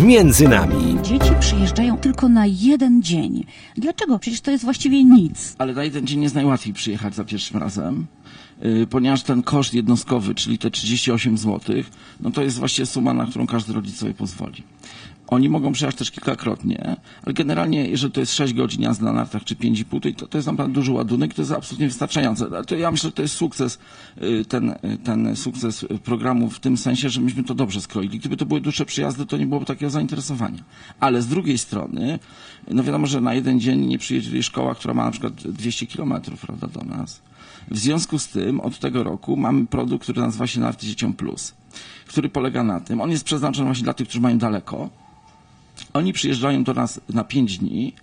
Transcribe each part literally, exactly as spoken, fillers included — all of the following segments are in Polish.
Między nami. Dzieci przyjeżdżają tylko na jeden dzień. Dlaczego? Przecież to jest właściwie nic. Ale na jeden dzień jest najłatwiej przyjechać za pierwszym razem, yy, ponieważ ten koszt jednostkowy, czyli te trzydzieści osiem złotych, no to jest właściwie suma, na którą każdy rodzic sobie pozwoli. Oni mogą przyjechać też kilkakrotnie, ale generalnie, jeżeli to jest sześć godzin jazdy na nartach, czy pięć i pół, to, to jest naprawdę duży ładunek, to jest absolutnie wystarczające. To ja myślę, że to jest sukces, ten, ten sukces programu w tym sensie, że myśmy to dobrze skroili. Gdyby to były dłuższe przyjazdy, to nie byłoby takiego zainteresowania. Ale z drugiej strony, no wiadomo, że na jeden dzień nie przyjedzie szkoła, która ma na przykład dwieście kilometrów, prawda, do nas. W związku z tym od tego roku mamy produkt, który nazywa się Narty Dzieciom Plus, który polega na tym, on jest przeznaczony właśnie dla tych, którzy mają daleko. Oni przyjeżdżają do nas na pięć dni,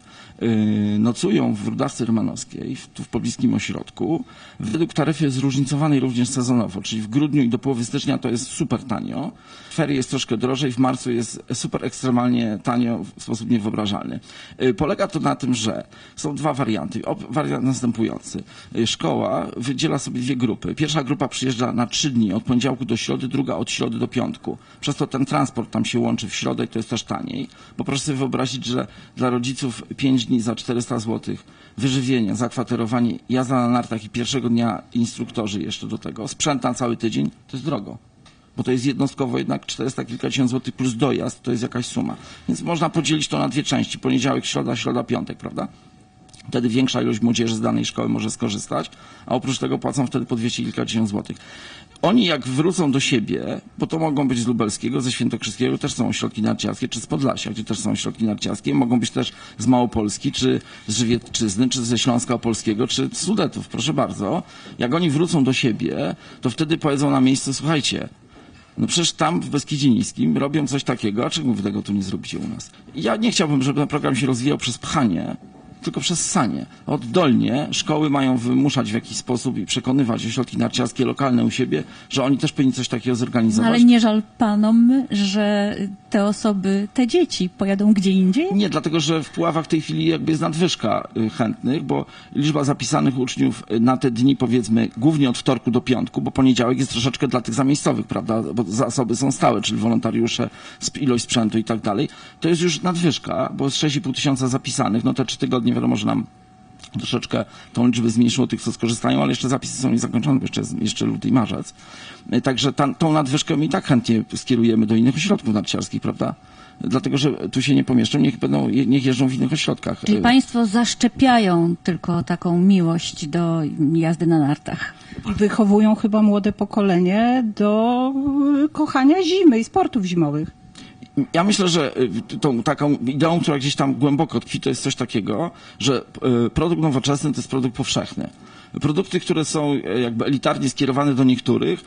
yy, nocują w Rudawce Rymanowskiej, w, tu w pobliskim ośrodku, według taryfy zróżnicowanej również sezonowo, czyli w grudniu i do połowy stycznia to jest super tanio, w ferie jest troszkę drożej, w marcu jest super ekstremalnie tanio w sposób niewyobrażalny. Yy, polega to na tym, że są dwa warianty. O, wariant następujący. Yy, szkoła wydziela sobie dwie grupy. Pierwsza grupa przyjeżdża na trzy dni, od poniedziałku do środy, druga od środy do piątku. Przez to ten transport tam się łączy w środę i to jest też taniej. Bo proszę sobie wyobrazić, że dla rodziców pięć dni za czterysta złotych, wyżywienie, zakwaterowanie, jazda na nartach i pierwszego dnia instruktorzy jeszcze do tego, sprzęt na cały tydzień, to jest drogo. Bo to jest jednostkowo jednak czterysta kilkadziesiąt złotych plus dojazd, to jest jakaś suma. Więc można podzielić to na dwie części, poniedziałek, środa, środa, piątek, prawda? Wtedy większa ilość młodzieży z danej szkoły może skorzystać, a oprócz tego płacą wtedy po dwieście kilkadziesiąt złotych. Oni jak wrócą do siebie, bo to mogą być z Lubelskiego, ze Świętokrzyskiego, też są ośrodki narciarskie, czy z Podlasia, gdzie też są ośrodki narciarskie, mogą być też z Małopolski, czy z Żywiecczyzny, czy ze Śląska Opolskiego, czy z Sudetów, proszę bardzo. Jak oni wrócą do siebie, to wtedy powiedzą na miejscu, słuchajcie, no przecież tam w Beskidzie Niskim robią coś takiego, a czego wy tego tu nie zrobicie u nas? Ja nie chciałbym, żeby ten program się rozwijał przez pchanie, tylko przez ssanie. Oddolnie szkoły mają wymuszać w jakiś sposób i przekonywać ośrodki narciarskie lokalne u siebie, że oni też powinni coś takiego zorganizować. No ale nie żal panom, że te osoby, te dzieci pojadą gdzie indziej? Nie, dlatego że w Puławach w tej chwili jakby jest nadwyżka chętnych, bo liczba zapisanych uczniów na te dni, powiedzmy, głównie od wtorku do piątku, bo poniedziałek jest troszeczkę dla tych zamiejscowych, prawda, bo zasoby są stałe, czyli wolontariusze, ilość sprzętu i tak dalej. To jest już nadwyżka, bo z sześć i pół tysiąca zapisanych, no te trzy tygodnie wiadomo, że nam troszeczkę tą liczbę zmniejszyło tych, co skorzystają, ale jeszcze zapisy są niezakończone, bo jeszcze, jeszcze luty i marzec. Także ta, tą nadwyżkę my i tak chętnie skierujemy do innych ośrodków narciarskich, prawda? Dlatego, że tu się nie pomieszczą, niech będą, niech jeżdżą w innych ośrodkach. Czyli państwo zaszczepiają tylko taką miłość do jazdy na nartach. I wychowują chyba młode pokolenie do kochania zimy i sportów zimowych. Ja myślę, że tą taką ideą, która gdzieś tam głęboko tkwi, to jest coś takiego, że produkt nowoczesny to jest produkt powszechny. Produkty, które są jakby elitarnie skierowane do niektórych,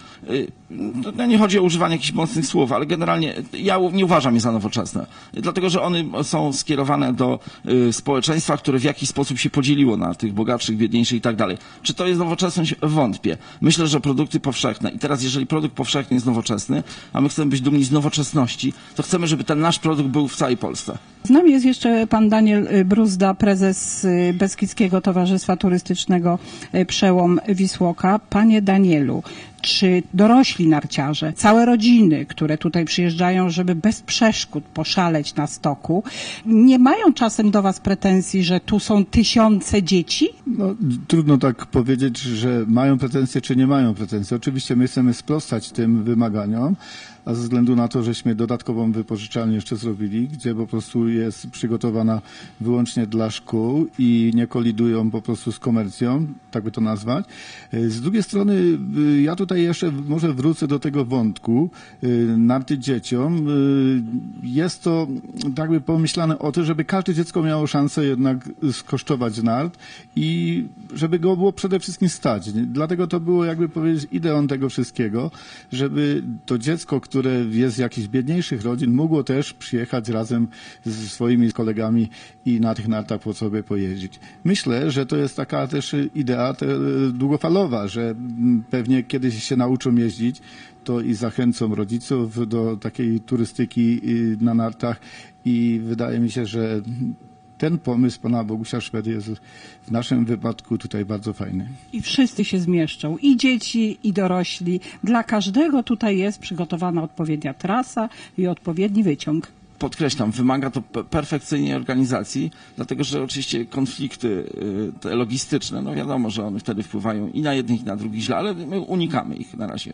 no nie chodzi o używanie jakichś mocnych słów, ale generalnie ja nie uważam je za nowoczesne. Dlatego, że one są skierowane do społeczeństwa, które w jakiś sposób się podzieliło na tych bogatszych, biedniejszych i tak dalej. Czy to jest nowoczesność? Wątpię. Myślę, że produkty powszechne. I teraz, jeżeli produkt powszechny jest nowoczesny, a my chcemy być dumni z nowoczesności, to chcemy, żeby ten nasz produkt był w całej Polsce. Z nami jest jeszcze pan Daniel Bruzda, prezes Beskidzkiego Towarzystwa Turystycznego Przełom Wisłoka. Panie Danielu, czy dorośli narciarze, całe rodziny, które tutaj przyjeżdżają, żeby bez przeszkód poszaleć na stoku, nie mają czasem do was pretensji, że tu są tysiące dzieci? No, trudno tak powiedzieć, że mają pretensje, czy nie mają pretensji. Oczywiście my chcemy sprostać tym wymaganiom, a ze względu na to, żeśmy dodatkową wypożyczalnię jeszcze zrobili, gdzie po prostu jest przygotowana wyłącznie dla szkół i nie kolidują po prostu z komercją, tak by to nazwać. Z drugiej strony ja tutaj jeszcze może wrócę do tego wątku narty dzieciom. Jest to tak by pomyślane o to, żeby każde dziecko miało szansę jednak skosztować nart i żeby go było przede wszystkim stać. Dlatego to było jakby powiedzieć ideą tego wszystkiego, żeby to dziecko, które jest z jakichś biedniejszych rodzin, mogło też przyjechać razem ze swoimi kolegami i na tych nartach po sobie pojeździć. Myślę, że to jest taka też idea te, długofalowa, że pewnie kiedyś się nauczą jeździć, to i zachęcą rodziców do takiej turystyki na nartach i wydaje mi się, że ten pomysł pana Bogusia Szwedy jest w naszym wypadku tutaj bardzo fajny. I wszyscy się zmieszczą, i dzieci, i dorośli. Dla każdego tutaj jest przygotowana odpowiednia trasa i odpowiedni wyciąg. podkreślam, wymaga to pe- perfekcyjnej organizacji, dlatego że oczywiście konflikty y, te logistyczne, no wiadomo, że one wtedy wpływają i na jednych, i na drugich źle, ale my unikamy ich na razie.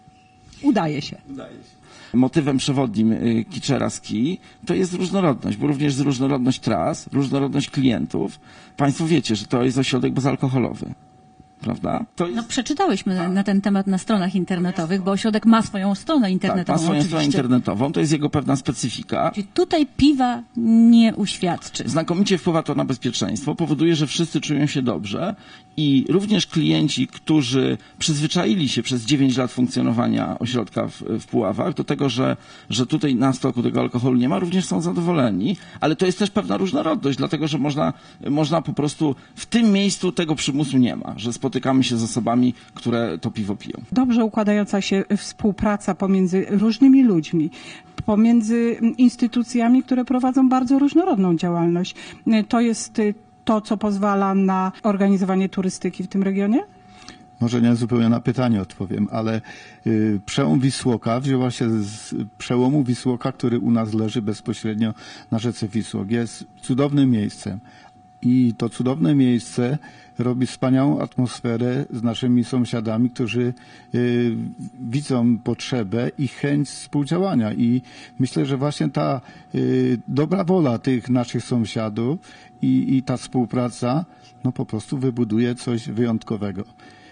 Udaje się. Udaje się. Motywem przewodnim y, Kiczera Ski to jest różnorodność, bo również jest różnorodność tras, różnorodność klientów. Państwo wiecie, że to jest ośrodek bezalkoholowy. Prawda? To jest... No przeczytałyśmy na, na ten temat na stronach internetowych, bo ośrodek ma swoją stronę internetową. Tak, ma swoją stronę oczywiście. internetową, to jest jego pewna specyfika. Czyli tutaj piwa nie uświadczy. Znakomicie wpływa to na bezpieczeństwo, powoduje, że wszyscy czują się dobrze i również klienci, którzy przyzwyczaili się przez dziewięć lat funkcjonowania ośrodka w, w Puławach do tego, że, że tutaj na stoku tego alkoholu nie ma, również są zadowoleni, ale to jest też pewna różnorodność, dlatego że można, można po prostu w tym miejscu tego przymusu nie ma, że spotykamy się z osobami, które to piwo piją. Dobrze układająca się współpraca pomiędzy różnymi ludźmi, pomiędzy instytucjami, które prowadzą bardzo różnorodną działalność. To jest to, co pozwala na organizowanie turystyki w tym regionie? Może nie zupełnie na pytanie odpowiem, ale y, przełom Wisłoka wzięła się z przełomu Wisłoka, który u nas leży bezpośrednio na rzece Wisłok. Jest cudownym miejscem i to cudowne miejsce robi wspaniałą atmosferę z naszymi sąsiadami, którzy y, widzą potrzebę i chęć współdziałania. I myślę, że właśnie ta y, dobra wola tych naszych sąsiadów i, i ta współpraca no po prostu wybuduje coś wyjątkowego.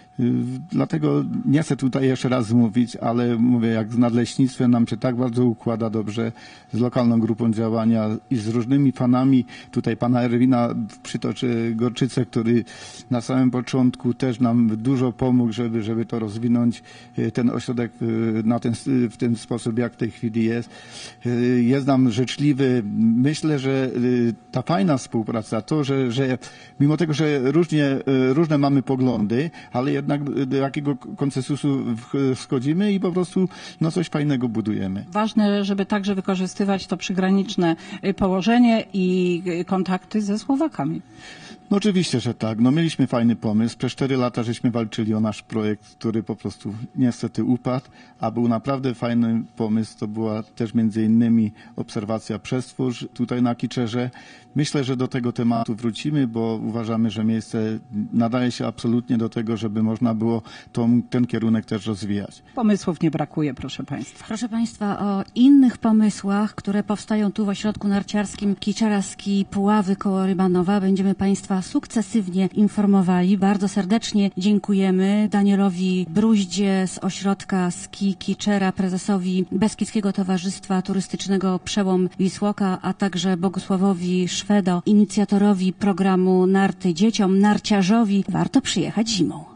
Dlatego nie chcę tutaj jeszcze raz mówić, ale mówię, jak z nadleśnictwem nam się tak bardzo układa dobrze, z lokalną grupą działania i z różnymi fanami. Tutaj pana Erwina przytoczy Gorczycę, który na samym początku też nam dużo pomógł, żeby, żeby to rozwinąć, ten ośrodek na ten, w ten sposób, jak w tej chwili jest. Jest nam życzliwy. Myślę, że ta fajna współpraca, to, że, że mimo tego, że różnie, różne mamy poglądy, ale jednak do jakiego konsensusu wchodzimy i po prostu no coś fajnego budujemy. Ważne, żeby także wykorzystywać to przygraniczne położenie i kontakty ze Słowakami. No oczywiście, że tak. No mieliśmy fajny pomysł. Przez cztery lata żeśmy walczyli o nasz projekt, który po prostu niestety upadł, a był naprawdę fajny pomysł. To była też między innymi obserwacja przestwórz tutaj na Kiczerze. Myślę, że do tego tematu wrócimy, bo uważamy, że miejsce nadaje się absolutnie do tego, żeby można było tą, ten kierunek też rozwijać. Pomysłów nie brakuje, proszę państwa. Proszę państwa, o innych pomysłach, które powstają tu w ośrodku narciarskim Kiczera Ski Puławy koło Rybanowa, będziemy państwa sukcesywnie informowali. Bardzo serdecznie dziękujemy Danielowi Bruździe z ośrodka Ski Kiczera, prezesowi Beskidzkiego Towarzystwa Turystycznego Przełom Wisłoka, a także Bogusławowi Szwedo, inicjatorowi programu Narty Dzieciom, narciarzowi. Warto przyjechać zimą.